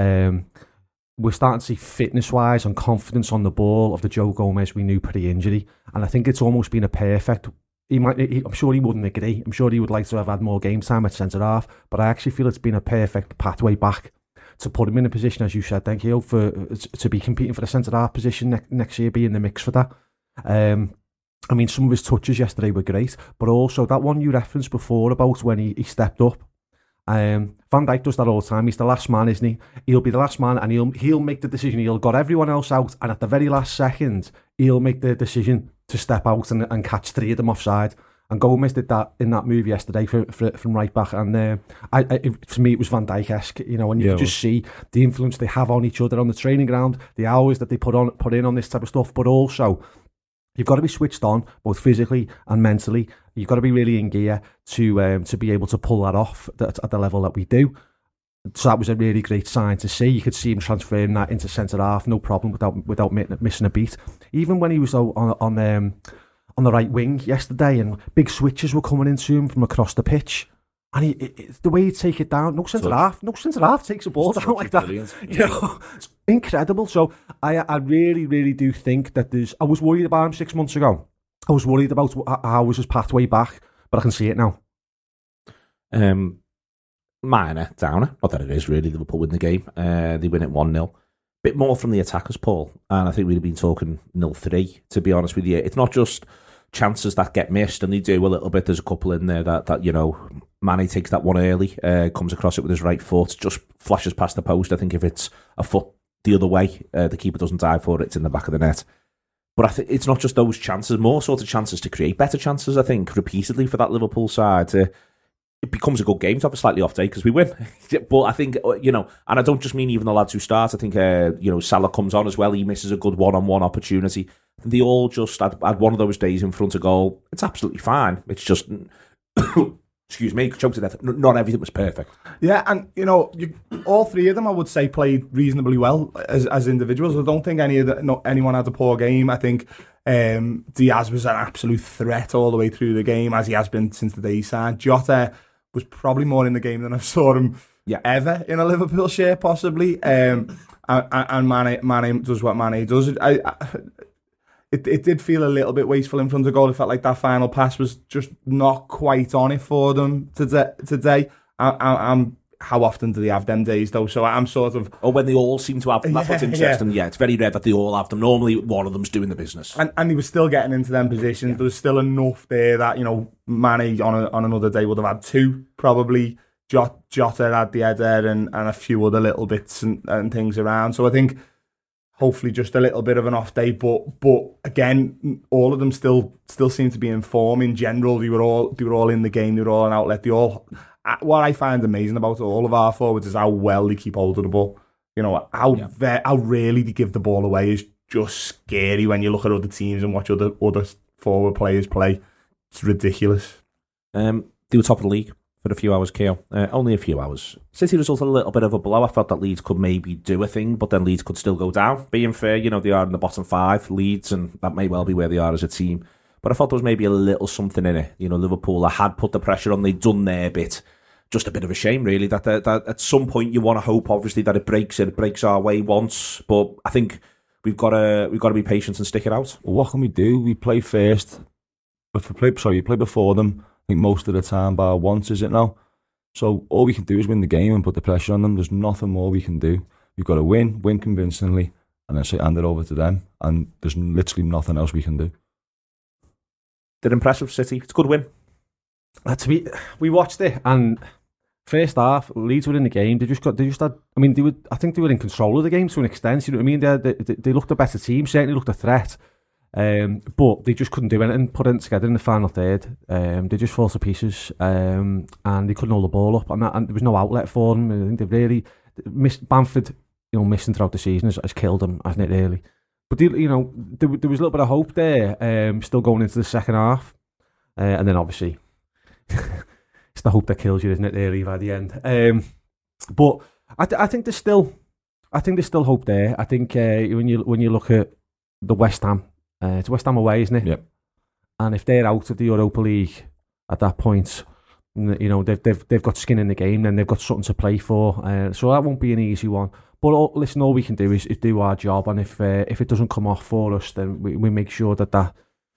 fitness-wise and confidence on the ball of the Joe Gomez we knew pre-injury, and I think it's almost been a perfect. I'm sure he wouldn't agree. I'm sure he would like to have had more game time at centre half, but I actually feel it's been a perfect pathway back to put him in a position, as you said, thank you, to be competing for the centre half position next year, be in the mix for that. I mean, some of his touches yesterday were great, but also that one you referenced before about when he stepped up. Van Dijk does that all the time. He's the last man, isn't he? He'll be the last man, and he'll make the decision. He'll got everyone else out, and at the very last second, he'll make the decision to step out and catch 3 of them offside. And Gomez did that in that move yesterday from right back. And for me, it was Van Dijk-esque, and you can just see the influence they have on each other on the training ground, the hours that they put in on this type of stuff, but also you've got to be switched on, both physically and mentally. You've got to be really in gear to be able to pull that off at the level that we do. So that was a really great sign to see. You could see him transferring that into centre half, no problem, without missing a beat. Even when he was on the right wing yesterday, and big switches were coming into him from across the pitch, and the way he'd take it down, no centre half takes a ball down like that. It's incredible. So I really, really do think that I was worried about him 6 months ago. I was worried about how was his pathway back, but I can see it now. Minor downer, not that it is really. Liverpool win the game. They win it 1-0. Bit more from the attackers, Paul, and I think we'd have been talking 0-3. To be honest with you, it's not just chances that get missed, and they do a little bit. There's a couple in there that Mane takes that one early, comes across it with his right foot, just flashes past the post. I think if it's a foot the other way, the keeper doesn't dive for it. It's in the back of the net. But I think it's not just those chances, more sort of chances to create better chances, I think, repeatedly for that Liverpool side. it becomes a good game to have a slightly off day because we win. But I think, and I don't just mean even the lads who start. I think, Salah comes on as well. He misses a good one-on-one opportunity. They all just had one of those days in front of goal. It's absolutely fine. It's just, excuse me, choked to death. Not everything was perfect. Yeah, and, all three of them, I would say, played reasonably well as individuals. I don't think anyone had a poor game. I think Diaz was an absolute threat all the way through the game, as he has been since the day he signed. Jota was probably more in the game than I've saw him ever in a Liverpool shirt, possibly. And Mane does what Mane does. It did feel a little bit wasteful in front of goal. It felt like that final pass was just not quite on it for them today. How often do they have them days, though? So I'm sort of... Or when they all seem to have them. That's what's interesting. Yeah, it's very rare that they all have them. Normally, one of them's doing the business. And he was still getting into them positions. Yeah. There was still enough there that, Mane on another day would have had two, probably. Jota had the header and a few other little bits and things around. So I think... hopefully just a little bit of an off day, but again, all of them still seem to be in form in general. They were all in the game. They were all an outlet. What I find amazing about all of our forwards is how well they keep hold of the ball. How rarely they give the ball away is just scary when you look at other teams and watch other forward players play. It's ridiculous. They were top of the league for a few hours, Keo. Only a few hours. City resulted a little bit of a blow. I felt that Leeds could maybe do a thing, but then Leeds could still go down. Being fair, they are in the bottom 5, Leeds, and that may well be where they are as a team. But I felt there was maybe a little something in it. Liverpool had put the pressure on. They'd done their bit. Just a bit of a shame, really, that at some point you want to hope, obviously, that it breaks our way once. But I think we've got to be patient and stick it out. Well, what can we do? We play first. We play before them. I think most of the time, bar once, is it now? So all we can do is win the game and put the pressure on them. There's nothing more we can do. We've got to win convincingly, and then hand it over to them. And there's literally nothing else we can do. They're impressive, City. It's a good win. We watched it, and first half, Leeds were in the game. I think they were in control of the game to an extent. You know what I mean? They looked a better team, certainly looked a threat. But they just couldn't do anything, put it together in the final third. They just fell to pieces, and they couldn't hold the ball up, and there was no outlet for them. I think they really missed Bamford. Missing throughout the season has killed them, hasn't it? Really, but there was a little bit of hope there, still going into the second half, and then obviously it's the hope that kills you, isn't it? Really, by the end. But I think there's still hope there. I think when you look at the West Ham. It's West Ham away, isn't it? Yep. And if they're out of the Europa League at that point, they've got skin in the game, then they've got something to play for. So that won't be an easy one. But all we can do is do our job, and if it doesn't come off for us, then we make sure that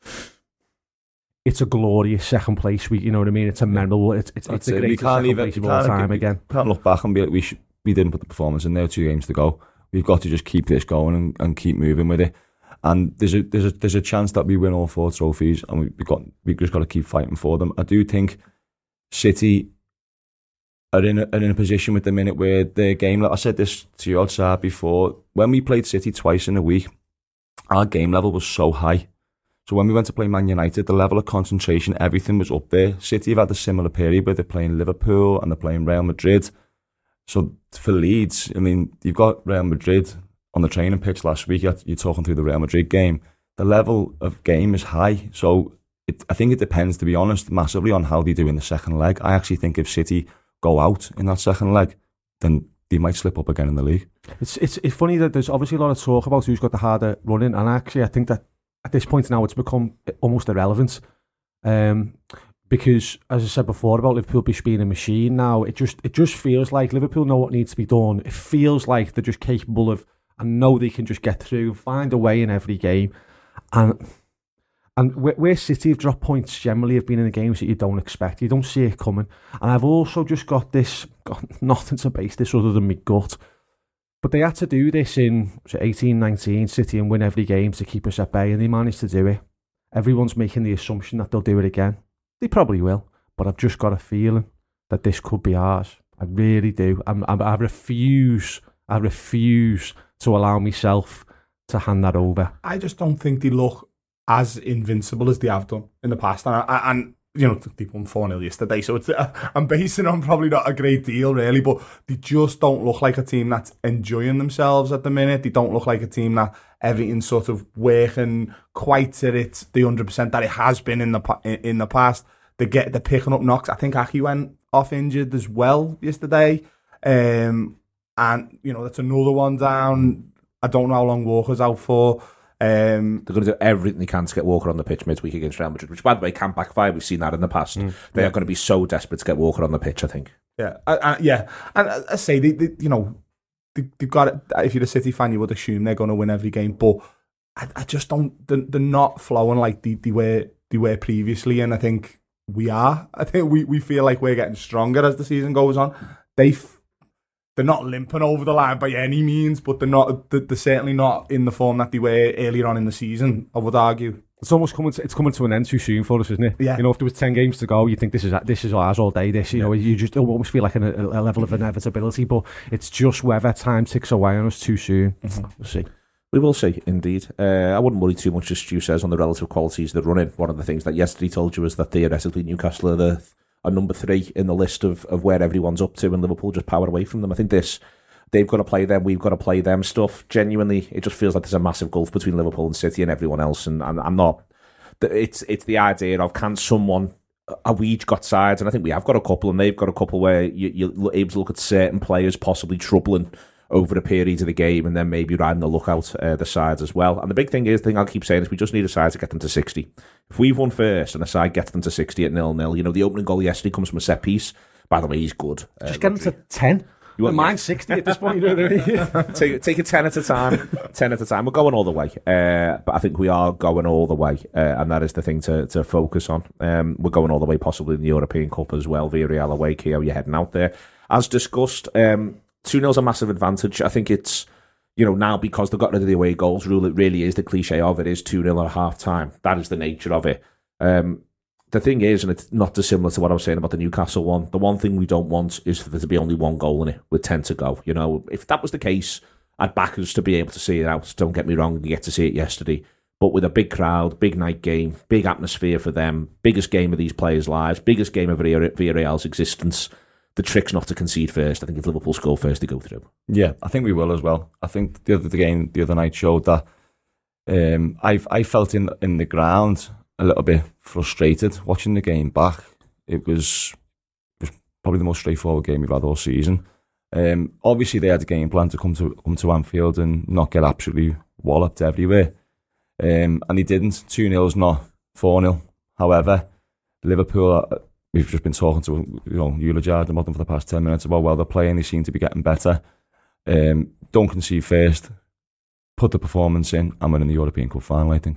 it's a glorious second place. You know what I mean? It's a memorable. It's the greatest second place of all time again. Can't look back and be like we didn't put the performance in there. 2 games to go. We've got to just keep this going and keep moving with it. And there's a chance that we win all 4 trophies, and we've just got to keep fighting for them. I do think City are in a position with the minute where their game, like I said this to you outside before, when we played City twice in a week, our game level was so high. So when we went to play Man United, the level of concentration, everything was up there. City have had a similar period where they're playing Liverpool and they're playing Real Madrid. So for Leeds, I mean, you've got Real Madrid on the training pitch last week. You're talking through the Real Madrid game. The level of game is high. So I think it depends, to be honest, massively on how they do in the second leg. I actually think if City go out in that second leg, then they might slip up again in the league. It's funny that there's obviously a lot of talk about who's got the harder running, and actually I think that at this point now it's become almost irrelevant. Because, as I said before about Liverpool being a machine now, it just feels like Liverpool know what needs to be done. It feels like they're just capable of, and know they can just get through, find a way in every game. And where City have dropped points generally have been in the games that you don't expect. You don't see it coming. And I've also just got nothing to base this other than my gut. But they had to do this in 18-19, City, and win every game to keep us at bay, and they managed to do it. Everyone's making the assumption that they'll do it again. They probably will, but I've just got a feeling that this could be ours. I really do. I refuse to allow myself to hand that over. I just don't think they look as invincible as they have done in the past. And they won 4-0 yesterday, so I'm basing on probably not a great deal, really, but they just don't look like a team that's enjoying themselves at the minute. They don't look like a team that everything's sort of working quite at the 100% that it has been in the past. They're picking up knocks. I think Aki went off injured as well yesterday, and that's another one down. I don't know how long Walker's out for. They're going to do everything they can to get Walker on the pitch midweek against Real Madrid, which, by the way, can backfire. We've seen that in the past. They are going to be so desperate to get Walker on the pitch, I think. Yeah, and I say they've got it. If you're a City fan, you would assume they're going to win every game, but I just don't. They're not flowing like they were previously, and I think we are. I think we feel like we're getting stronger as the season goes on. They're not limping over the line by any means, but they're certainly not in the form that they were earlier on in the season, I would argue. It's almost coming to an end too soon for us, isn't it? Yeah. If there was 10 games to go, you think this is ours all day. You just almost feel like a level of inevitability, but it's just whether time ticks away on us too soon. Mm-hmm. We'll see. We will see, indeed. I wouldn't worry too much, as Stu says, on the relative qualities they're running. One of the things that yesterday told you was that theoretically Newcastle are number 3 in the list of where everyone's up to, and Liverpool just powered away from them. I think they've got to play them, we've got to play them stuff. Genuinely, it just feels like there's a massive gulf between Liverpool and City and everyone else, and I'm not... It's the idea of, can someone... Are we each got sides? And I think we have got a couple, and they've got a couple where you're able to look at certain players possibly troubling over a period of the game, and then maybe riding the lookout the sides as well. And the big thing is, the thing I'll keep saying is, we just need a side to get them to 60. If we've won first and a side gets them to 60 at 0-0, the opening goal yesterday comes from a set piece. By the way, he's good. Just get them to 10. Mine's 60 at this point. Take it 10 at a time. 10 at a time. We're going all the way. But I think we are going all the way. And that is the thing to focus on. We're going all the way, possibly in the European Cup as well. Villarreal away, Keo, you're heading out there. As discussed, 2-0's a massive advantage. I think it's, now because they've got rid of the away goals rule, it really is the cliche of it is 2-0 at half time. That is the nature of it. The thing is, and it's not dissimilar to what I was saying about the Newcastle one, the one thing we don't want is for there to be only one goal in it with 10 to go. If that was the case, I'd back us to be able to see it out. Don't get me wrong, you get to see it yesterday. But with a big crowd, big night game, big atmosphere for them, biggest game of these players' lives, biggest game of Villarreal's existence, the trick's not to concede first. I think if Liverpool score first, they go through. Yeah, I think we will as well. I think the other night showed that I felt in the ground a little bit frustrated watching the game back. It was probably the most straightforward game we've had all season. Obviously, they had a game plan to come to Anfield and not get absolutely walloped everywhere, and they didn't. 2-0's not 4-0. However, Liverpool, we've just been talking to eulogizing about them for the past 10 minutes about they're playing. They seem to be getting better. Don't concede first. Put the performance in, and we're in the European Cup final, I think.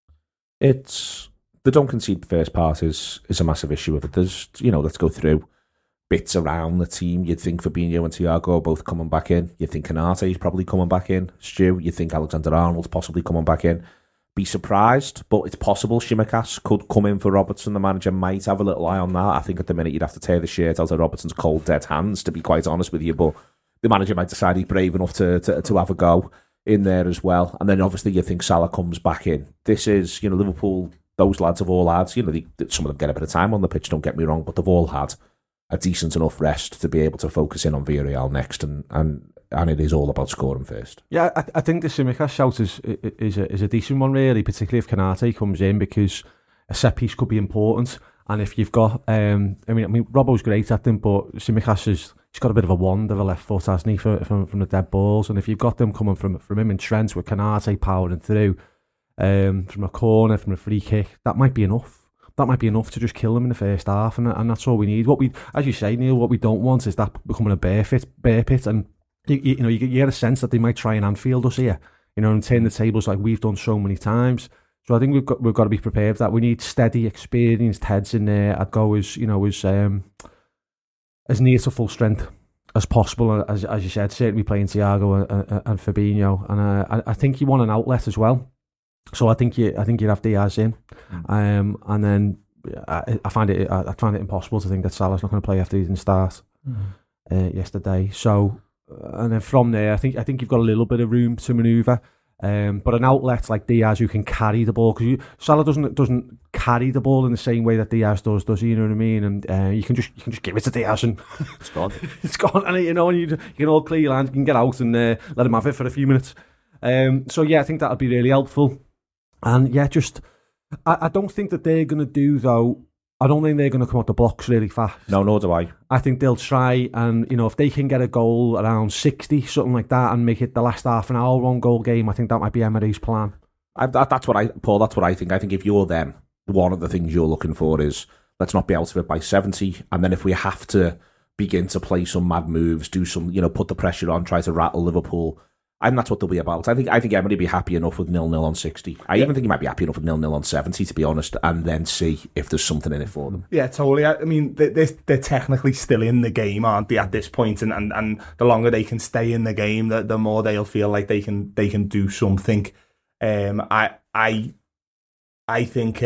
It's the don't concede first part is a massive issue of it. There's, let's go through bits around the team. You'd think Fabinho and Thiago are both coming back in. You'd think Konate is probably coming back in. Stu, you'd think Alexander-Arnold's possibly coming back in. Be surprised, but it's possible Tsimikas could come in for Robertson. The manager might have a little eye on that. I think at the minute you'd have to tear the shirt out of Robertson's cold, dead hands, to be quite honest with you. But the manager might decide he's brave enough to have a go in there as well. And then obviously you think Salah comes back in. This is, Liverpool, those lads have all had, some of them get a bit of time on the pitch, don't get me wrong, but they've all had a decent enough rest to be able to focus in on Villarreal next, and it is all about scoring first. Yeah, I think the Tsimikas shout is a decent one, really, particularly if Konate comes in, because a set piece could be important. And if you've got, I mean, Robbo's great at them, but Tsimikas he's got a bit of a wand of a left foot, hasn't he, from the dead balls. And if you've got them coming from him in Trent with Konate powering through from a corner, from a free kick, that might be enough. That might be enough to just kill them in the first half, and that's all we need. As you say, Neil, what we don't want is that becoming a bear pit, and you get a sense that they might try and Anfield us here, and turn the tables like we've done so many times. So I think we've got to be prepared for that. We need steady, experienced heads in there. I'd go as near to full strength as possible, as you said. Certainly playing Thiago and Fabinho, and I think you want an outlet as well. So I think you'd have Diaz in, and then I find it impossible to think that Salah's not going to play after he didn't start yesterday. So and then from there, I think you've got a little bit of room to manoeuvre. But an outlet like Diaz who can carry the ball, because Salah doesn't carry the ball in the same way that Diaz does he? You know what I mean? And you can just give it to Diaz and It's gone. it's gone, and you can all clear your lines, you can get out and let him have it for a few minutes. So yeah, I think that would be really helpful. And yeah, just I don't think that they're going to do though. I don't think they're going to come out the blocks really fast. No, nor do I. I think they'll try, and if they can get a goal around 60, something like that, and make it the last half an hour one-goal game, I think that might be Emery's plan. That's what I think. I think if you're them, one of the things you're looking for is let's not be out of it by 70, and then if we have to begin to play some mad moves, do some, put the pressure on, try to rattle Liverpool. And that's what they'll be about. I think Emery will be happy enough with 0-0 on 60. I even think he might be happy enough with 0-0 on 70, to be honest, and then see if there's something in it for them. Yeah, totally. I mean, they're technically still in the game, aren't they, at this point? And the longer they can stay in the game, the more they'll feel like they can do something. I think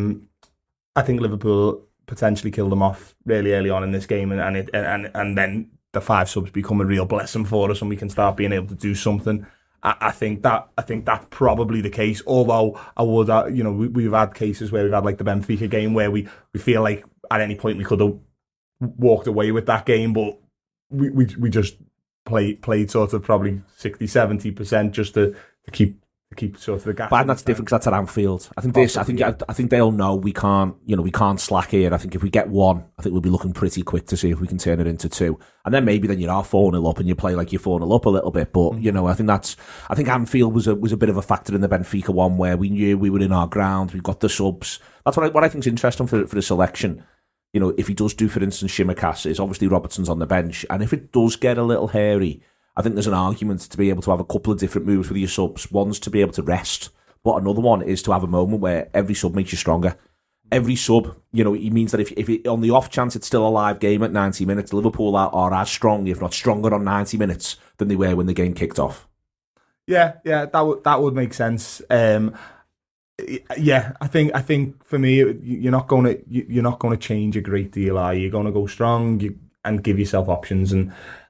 Liverpool potentially killed them off really early on in this game, and then the 5 subs become a real blessing for us, and we can start being able to do something. I think that's probably the case. Although I would, we've had cases where we've had like the Benfica game where we feel like at any point we could have walked away with that game, but we just played sort of probably 60-70% just to keep sort of the gap. But that's different because that's at Anfield. I think they'll know we can't slack here. I think if we get 1, I think we'll be looking pretty quick to see if we can turn it into 2. And then maybe then you are 4-0 up and you play like you're 4-0 up a little bit. But I think Anfield was a bit of a factor in the Benfica one where we knew we were in our ground. We got the subs. That's what I think is interesting for the selection. If he does do, for instance, Shimaka's, is obviously Robertson's on the bench, and if it does get a little hairy, I think there's an argument to be able to have a couple of different moves with your subs. One's to be able to rest, but another one is to have a moment where every sub makes you stronger. Every sub, it means that if it, on the off chance it's still a live game at 90 minutes, Liverpool are as strong, if not stronger, on 90 minutes than they were when the game kicked off. Yeah, that would make sense. Yeah, I think for me, you're not going to change a great deal, are you? You're going to go strong and give yourself options. And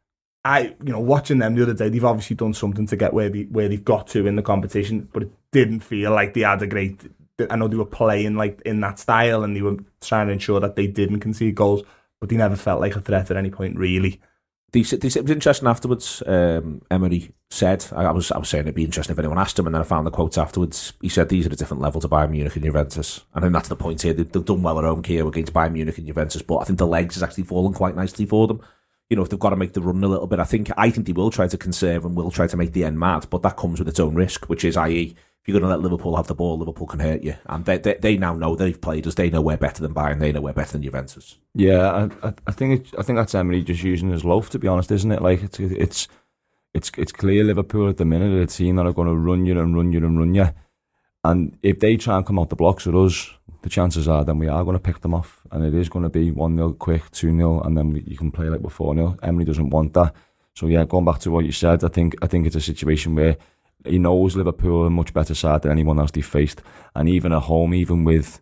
watching them the other day, they've obviously done something to get where they've got to in the competition, but it didn't feel like they had a great. I know they were playing like in that style, and they were trying to ensure that they didn't concede goals, but they never felt like a threat at any point, really. It was interesting afterwards. Emery said, I was saying it'd be interesting if anyone asked him, and then I found the quotes afterwards. He said these are a different level to Bayern Munich and Juventus. I think that's the point here. They've done well at home here against Bayern Munich and Juventus, but I think the legs has actually fallen quite nicely for them. If they've got to make the run a little bit, I think they will try to conserve and will try to make the end mad, but that comes with its own risk, which is, i.e., if you're going to let Liverpool have the ball, Liverpool can hurt you. And they now know they've played us. They know we're better than Bayern. They know we're better than Juventus. Yeah, I think that's Emery just using his loaf, to be honest, isn't it? Like it's clear Liverpool at the minute are a team that are going to run you and run you and run you. And if they try and come out the blocks with us, the chances are then we are going to pick them off, and it is going to be 1-0 quick, 2-0, and then you can play like we're 4-0. Emery doesn't want that. So yeah, going back to what you said, I think it's a situation where he knows Liverpool are a much better side than anyone else they've faced, and even at home, even with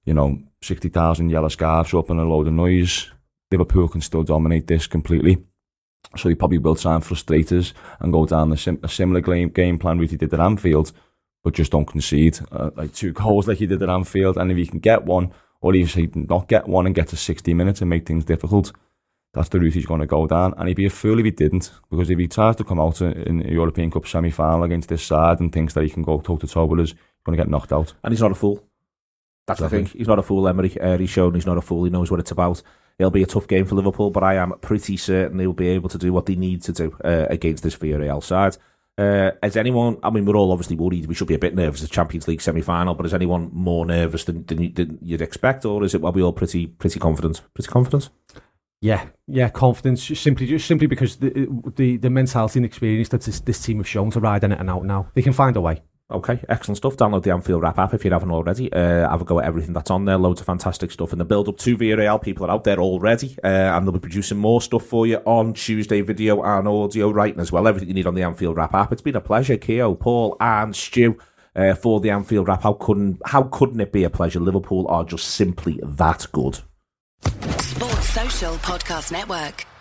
60,000 yellow scarves up and a load of noise, Liverpool can still dominate this completely. So he probably will try and frustrate us and go down a similar game plan route he did at Anfield, but just don't concede like 2 goals like he did at Anfield. And if he can get one, or even he not get one and get to 60 minutes and make things difficult, that's the route he's going to go down. And he'd be a fool if he didn't, because if he tries to come out in a European Cup semi-final against this side and thinks that he can go toe-to-toe with us, he's going to get knocked out. And he's not a fool. That's the thing. He's not a fool, Emery. He's shown he's not a fool. He knows what it's about. It'll be a tough game for Liverpool, but I am pretty certain they'll be able to do what they need to do against this Villarreal side. Is anyone, I mean, we're all obviously worried. We should be a bit nervous, the Champions League semi-final, but is anyone more nervous than you'd expect, or is it, are we all pretty confident? Pretty confident? Yeah, confidence. Simply because the mentality and experience that this team have shown to ride anything out now. They can find a way. Okay, excellent stuff. Download the Anfield Wrap app if you haven't already. Have a go at everything that's on there. Loads of fantastic stuff in the build-up to Villarreal. People are out there already, and they'll be producing more stuff for you on Tuesday, video and audio writing as well. Everything you need on the Anfield Wrap app. It's been a pleasure, Keogh, Paul and Stu, for the Anfield Wrap. How couldn't it be a pleasure? Liverpool are just simply that good. Sports Social Podcast Network.